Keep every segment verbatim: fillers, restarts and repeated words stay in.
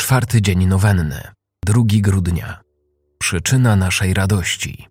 Czwarty dzień nowenny, drugiego grudnia. Przyczyna naszej radości.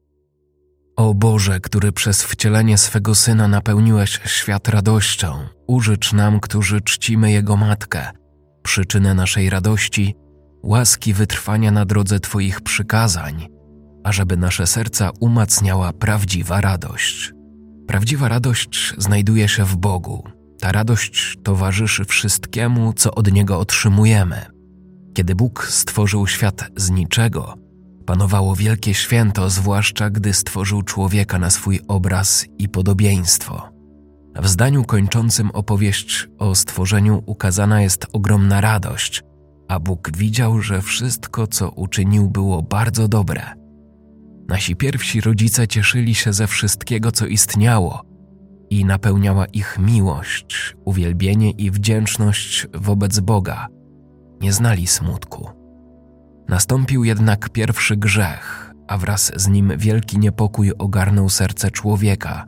O Boże, który przez wcielenie swego Syna napełniłeś świat radością, użycz nam, którzy czcimy Jego Matkę, przyczynę naszej radości, łaski wytrwania na drodze Twoich przykazań, ażeby nasze serca umacniała prawdziwa radość. Prawdziwa radość znajduje się w Bogu. Ta radość towarzyszy wszystkiemu, co od Niego otrzymujemy. Kiedy Bóg stworzył świat z niczego, panowało wielkie święto, zwłaszcza gdy stworzył człowieka na swój obraz i podobieństwo. W zdaniu kończącym opowieść o stworzeniu ukazana jest ogromna radość, a Bóg widział, że wszystko, co uczynił, było bardzo dobre. Nasi pierwsi rodzice cieszyli się ze wszystkiego, co istniało i napełniała ich miłość, uwielbienie i wdzięczność wobec Boga. Nie znali smutku. Nastąpił jednak pierwszy grzech, a wraz z nim wielki niepokój ogarnął serce człowieka.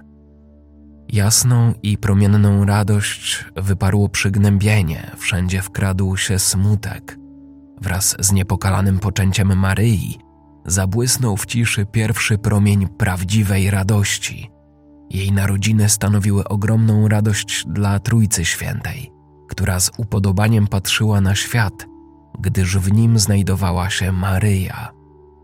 Jasną i promienną radość wyparło przygnębienie, wszędzie wkradł się smutek. Wraz z niepokalanym poczęciem Maryi zabłysnął w ciszy pierwszy promień prawdziwej radości. Jej narodziny stanowiły ogromną radość dla Trójcy Świętej, która z upodobaniem patrzyła na świat, gdyż w nim znajdowała się Maryja.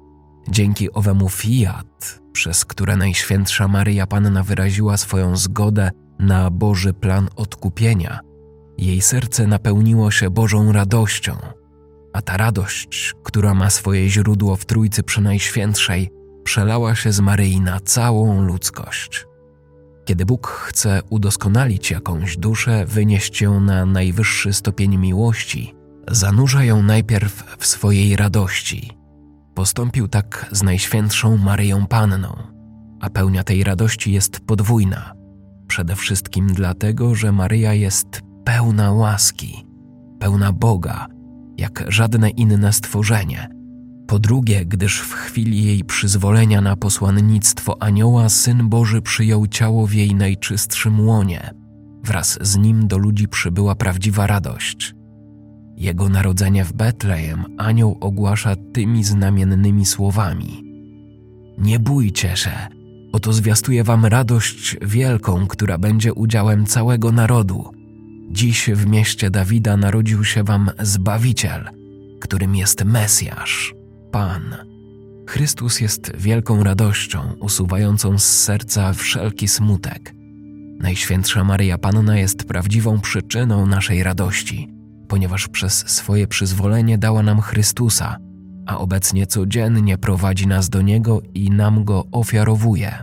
Dzięki owemu fiat, przez które Najświętsza Maryja Panna wyraziła swoją zgodę na Boży plan odkupienia, jej serce napełniło się Bożą radością, a ta radość, która ma swoje źródło w Trójcy Przenajświętszej, przelała się z Maryi na całą ludzkość. Kiedy Bóg chce udoskonalić jakąś duszę, wynieść ją na najwyższy stopień miłości, zanurza ją najpierw w swojej radości. Postąpił tak z Najświętszą Maryją Panną, a pełnia tej radości jest podwójna. Przede wszystkim dlatego, że Maryja jest pełna łaski, pełna Boga, jak żadne inne stworzenie. Po drugie, gdyż w chwili jej przyzwolenia na posłannictwo anioła Syn Boży przyjął ciało w jej najczystszym łonie. Wraz z nim do ludzi przybyła prawdziwa radość. Jego narodzenie w Betlejem anioł ogłasza tymi znamiennymi słowami: Nie bójcie się, oto zwiastuję wam radość wielką, która będzie udziałem całego narodu. Dziś w mieście Dawida narodził się wam Zbawiciel, którym jest Mesjasz, Pan. Chrystus jest wielką radością, usuwającą z serca wszelki smutek. Najświętsza Maryja Panna jest prawdziwą przyczyną naszej radości, ponieważ przez swoje przyzwolenie dała nam Chrystusa, a obecnie codziennie prowadzi nas do Niego i nam Go ofiarowuje.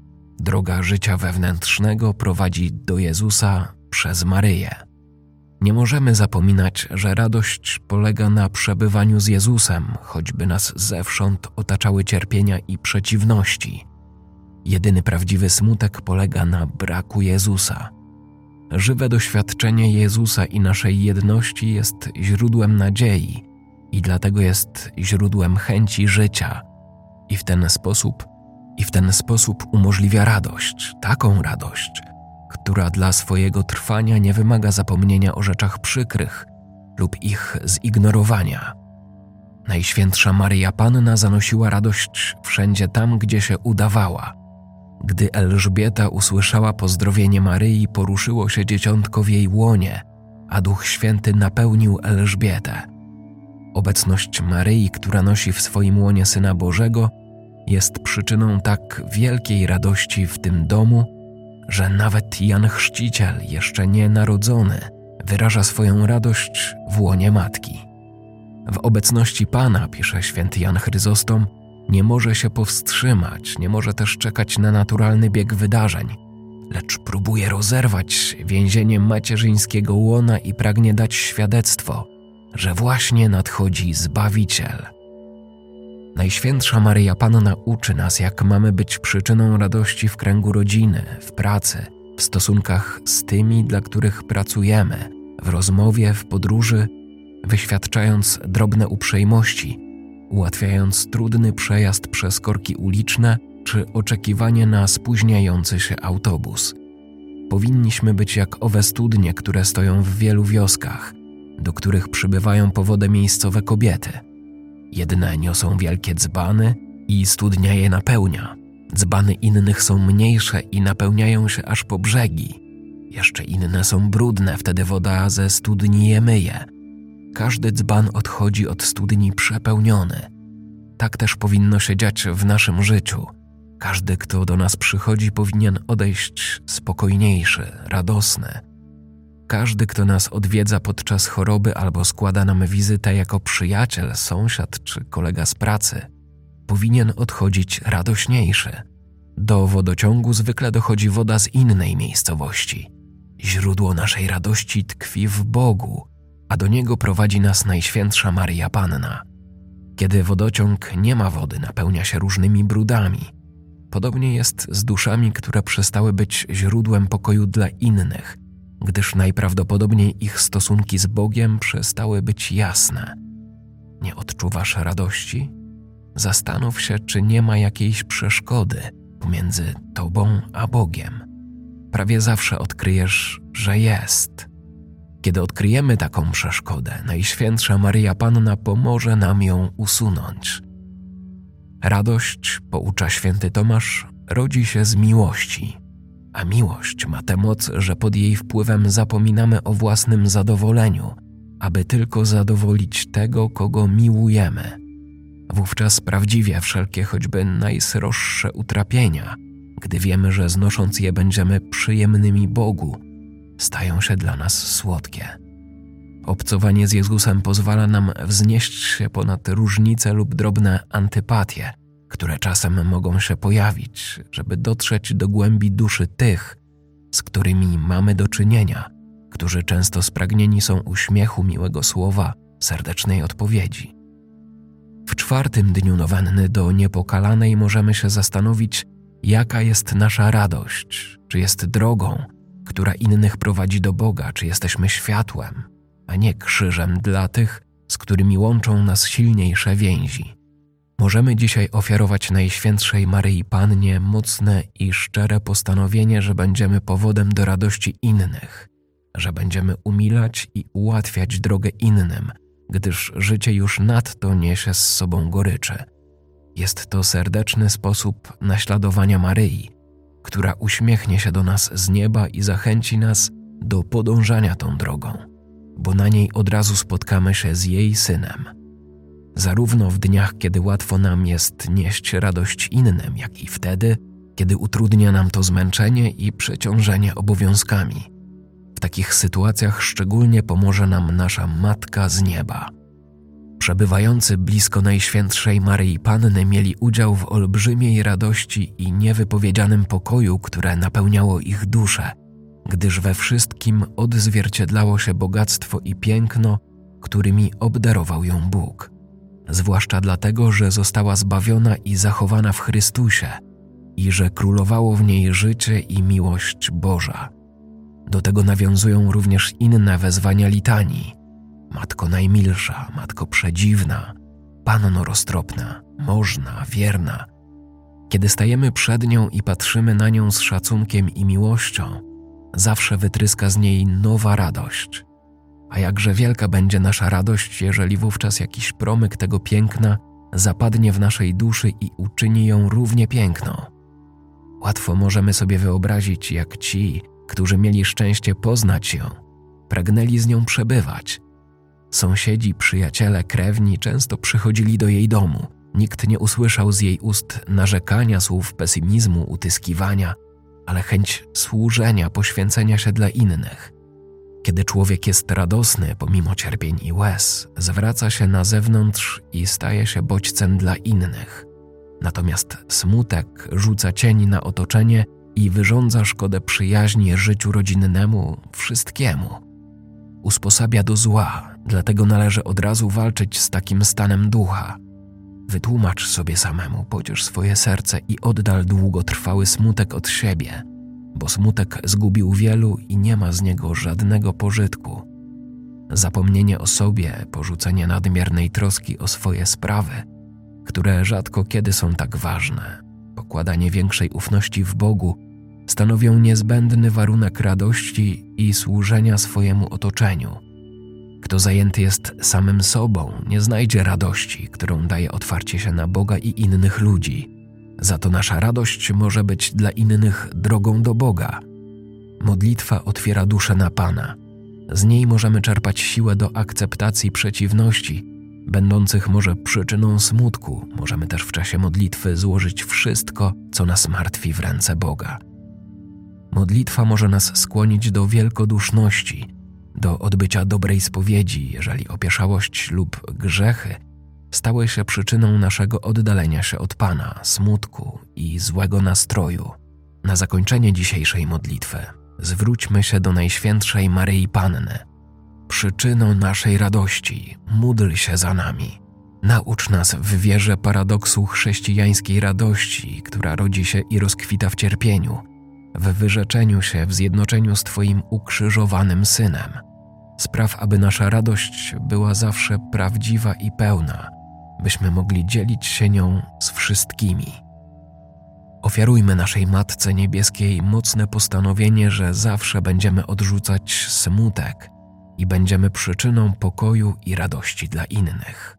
Droga życia wewnętrznego prowadzi do Jezusa przez Maryję. Nie możemy zapominać, że radość polega na przebywaniu z Jezusem, choćby nas zewsząd otaczały cierpienia i przeciwności. Jedyny prawdziwy smutek polega na braku Jezusa. Żywe doświadczenie Jezusa i naszej jedności jest źródłem nadziei i dlatego jest źródłem chęci życia. I w ten sposób, i w ten sposób umożliwia radość, taką radość, która dla swojego trwania nie wymaga zapomnienia o rzeczach przykrych lub ich zignorowania. Najświętsza Maryja Panna zanosiła radość wszędzie tam, gdzie się udawała. Gdy Elżbieta usłyszała pozdrowienie Maryi, poruszyło się dzieciątko w jej łonie, a Duch Święty napełnił Elżbietę. Obecność Maryi, która nosi w swoim łonie Syna Bożego, jest przyczyną tak wielkiej radości w tym domu, że nawet Jan Chrzciciel, jeszcze nie narodzony, wyraża swoją radość w łonie Matki. W obecności Pana, pisze święty Jan Chryzostom, nie może się powstrzymać, nie może też czekać na naturalny bieg wydarzeń, lecz próbuje rozerwać więzienie macierzyńskiego łona i pragnie dać świadectwo, że właśnie nadchodzi Zbawiciel. Najświętsza Maryja Panna uczy nas, jak mamy być przyczyną radości w kręgu rodziny, w pracy, w stosunkach z tymi, dla których pracujemy, w rozmowie, w podróży, wyświadczając drobne uprzejmości, ułatwiając trudny przejazd przez korki uliczne czy oczekiwanie na spóźniający się autobus. Powinniśmy być jak owe studnie, które stoją w wielu wioskach, do których przybywają po wodę miejscowe kobiety. Jedne niosą wielkie dzbany i studnia je napełnia. Dzbany innych są mniejsze i napełniają się aż po brzegi. Jeszcze inne są brudne, wtedy woda ze studni je myje. Każdy dzban odchodzi od studni przepełniony. Tak też powinno się dziać w naszym życiu. Każdy, kto do nas przychodzi, powinien odejść spokojniejszy, radosny. Każdy, kto nas odwiedza podczas choroby albo składa nam wizytę jako przyjaciel, sąsiad czy kolega z pracy, powinien odchodzić radośniejszy. Do wodociągu zwykle dochodzi woda z innej miejscowości. Źródło naszej radości tkwi w Bogu, a do Niego prowadzi nas Najświętsza Maryja Panna. Kiedy wodociąg nie ma wody, napełnia się różnymi brudami. Podobnie jest z duszami, które przestały być źródłem pokoju dla innych, gdyż najprawdopodobniej ich stosunki z Bogiem przestały być jasne. Nie odczuwasz radości? Zastanów się, czy nie ma jakiejś przeszkody pomiędzy tobą a Bogiem. Prawie zawsze odkryjesz, że jest. Kiedy odkryjemy taką przeszkodę, Najświętsza Maryja Panna pomoże nam ją usunąć. Radość, poucza święty Tomasz, rodzi się z miłości, a miłość ma tę moc, że pod jej wpływem zapominamy o własnym zadowoleniu, aby tylko zadowolić tego, kogo miłujemy. Wówczas prawdziwie wszelkie choćby najsroższe utrapienia, gdy wiemy, że znosząc je będziemy przyjemnymi Bogu, stają się dla nas słodkie. Obcowanie z Jezusem pozwala nam wznieść się ponad różnice lub drobne antypatie, które czasem mogą się pojawić, żeby dotrzeć do głębi duszy tych, z którymi mamy do czynienia, którzy często spragnieni są uśmiechu, miłego słowa, serdecznej odpowiedzi. W czwartym dniu nowenny do Niepokalanej możemy się zastanowić, jaka jest nasza radość, czy jest drogą, która innych prowadzi do Boga, czy jesteśmy światłem, a nie krzyżem dla tych, z którymi łączą nas silniejsze więzi. Możemy dzisiaj ofiarować Najświętszej Maryi Pannie mocne i szczere postanowienie, że będziemy powodem do radości innych, że będziemy umilać i ułatwiać drogę innym, gdyż życie już nadto niesie z sobą goryczy. Jest to serdeczny sposób naśladowania Maryi, która uśmiechnie się do nas z nieba i zachęci nas do podążania tą drogą, bo na niej od razu spotkamy się z jej Synem. Zarówno w dniach, kiedy łatwo nam jest nieść radość innym, jak i wtedy, kiedy utrudnia nam to zmęczenie i przeciążenie obowiązkami. W takich sytuacjach szczególnie pomoże nam nasza Matka z nieba. Przebywający blisko Najświętszej Maryi Panny mieli udział w olbrzymiej radości i niewypowiedzianym pokoju, które napełniało ich duszę, gdyż we wszystkim odzwierciedlało się bogactwo i piękno, którymi obdarował ją Bóg. Zwłaszcza dlatego, że została zbawiona i zachowana w Chrystusie i że królowało w niej życie i miłość Boża. Do tego nawiązują również inne wezwania litanii. Matko najmilsza, Matko przedziwna, Panno roztropna, można, wierna. Kiedy stajemy przed nią i patrzymy na nią z szacunkiem i miłością, zawsze wytryska z niej nowa radość. A jakże wielka będzie nasza radość, jeżeli wówczas jakiś promyk tego piękna zapadnie w naszej duszy i uczyni ją równie piękną. Łatwo możemy sobie wyobrazić, jak ci, którzy mieli szczęście poznać ją, pragnęli z nią przebywać. Sąsiedzi, przyjaciele, krewni często przychodzili do jej domu. Nikt nie usłyszał z jej ust narzekania, słów pesymizmu, utyskiwania, ale chęć służenia, poświęcenia się dla innych. Kiedy człowiek jest radosny pomimo cierpień i łez, zwraca się na zewnątrz i staje się bodźcem dla innych. Natomiast smutek rzuca cień na otoczenie i wyrządza szkodę przyjaźni, życiu rodzinnemu, wszystkiemu. Usposabia do zła, dlatego należy od razu walczyć z takim stanem ducha. Wytłumacz sobie samemu, pociesz swoje serce i oddal długotrwały smutek od siebie, bo smutek zgubił wielu i nie ma z niego żadnego pożytku. Zapomnienie o sobie, porzucenie nadmiernej troski o swoje sprawy, które rzadko kiedy są tak ważne, pokładanie większej ufności w Bogu stanowią niezbędny warunek radości i służenia swojemu otoczeniu. Kto zajęty jest samym sobą, nie znajdzie radości, którą daje otwarcie się na Boga i innych ludzi. Za to nasza radość może być dla innych drogą do Boga. Modlitwa otwiera duszę na Pana. Z niej możemy czerpać siłę do akceptacji przeciwności, będących może przyczyną smutku. Możemy też w czasie modlitwy złożyć wszystko, co nas martwi, w ręce Boga. Modlitwa może nas skłonić do wielkoduszności, do odbycia dobrej spowiedzi, jeżeli opieszałość lub grzechy stały się przyczyną naszego oddalenia się od Pana, smutku i złego nastroju. Na zakończenie dzisiejszej modlitwy zwróćmy się do Najświętszej Maryi Panny. Przyczyną naszej radości, módl się za nami. Naucz nas w wierze paradoksu chrześcijańskiej radości, która rodzi się i rozkwita w cierpieniu, w wyrzeczeniu się, w zjednoczeniu z Twoim ukrzyżowanym Synem. Spraw, aby nasza radość była zawsze prawdziwa i pełna, byśmy mogli dzielić się nią z wszystkimi. Ofiarujmy naszej Matce Niebieskiej mocne postanowienie, że zawsze będziemy odrzucać smutek i będziemy przyczyną pokoju i radości dla innych.